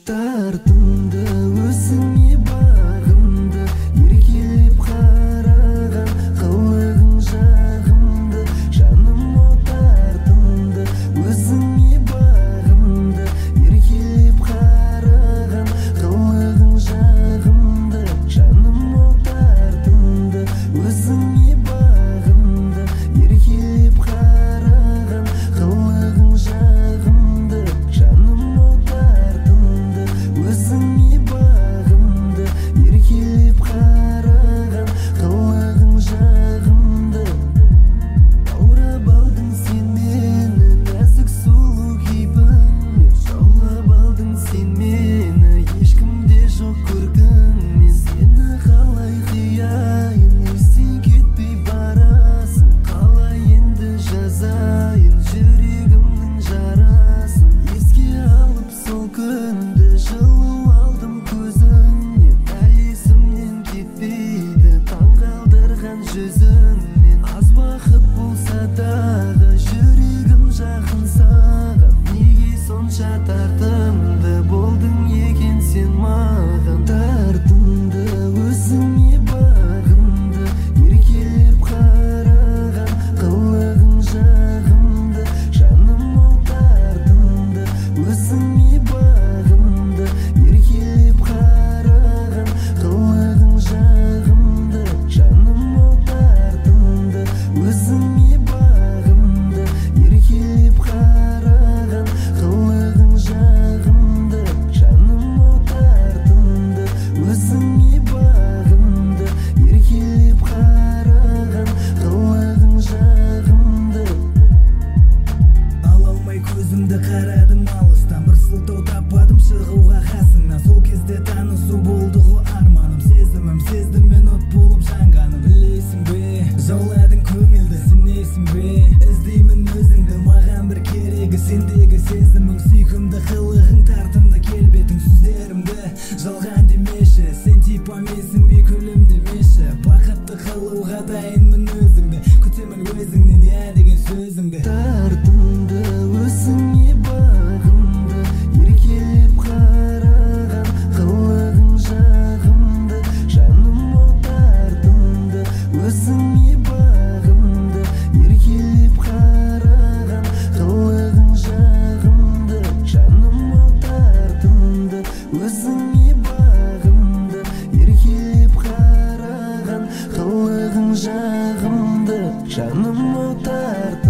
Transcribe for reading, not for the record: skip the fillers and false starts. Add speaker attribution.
Speaker 1: Тартынды өзіңе бағымды, еркелеп қараған қылығың жағымды. Жаным о тартынды өзіңе бағымды, еркелеп қараған қылығың жағымды. Жаным о тартынды өзіңе бағымды, еркелеп қараған қылығың жағымды. Жаным о тартынды өзіңе бағымды, еркелеп қараған қылығың жағымды. Баурап алдың сен мені нәзік сұлу кейпіңмен, жаулап алдың сен мені ешкімде жоқ көркіңмен. Сені қалай қияйын, естен кетпей барасың, қалай енді жазайын жүрегімнің жарасын. Еске алып сол күнді жылу алдым көзіңнен, әлі есімнен кетпейді таңғалдырған жүзіңмен. Аз уақыт болса дағы жүрегім жақын саған, неге сонша тартымды болдың екен сен маған. Тартынды өзіңе бағымды, еркелеп қараған қылығың жағымды. Жаным о тартынды өзіңе бағымды, еркелеп қараған қылығың жағымды. Жаным о тартынды өзіңе бағымды, еркелеп қараған қылығың жағымды. Жаным о тартынды өзіңе бағымды, еркелеп қараған қылығың жағымды. Ала алмай көзімді қарадым алыстан, бір сылтау таппадым шығуға қасыңнан. Сол кезде танысу болды ғой арманым, сезімім сездім мен от болып жанғаным. Білесің бе, жауладың көңілді, сенесің бе, іздеймін өзіңді, маған бір керегі сендегі сезімің. Сүйкімді қылығың, тартымды келбетің, сөздерімді жалған демеші. Сен типа менсің бе, күлім демеші. Бақытты қылуға дайынмын өзіңді, күтемін өзіңнен иә деген сөзіңді. Тартынды өзіңе бағымды, еркелеп қараған қылығың жағымды. Жаным о тартынды өзіңе бағымды, еркелеп қараған қылығың жағымды. Жаным о тартынды өзіңе бағымды, еркелеп қараған қылығың жағымды. Жаным о тартынды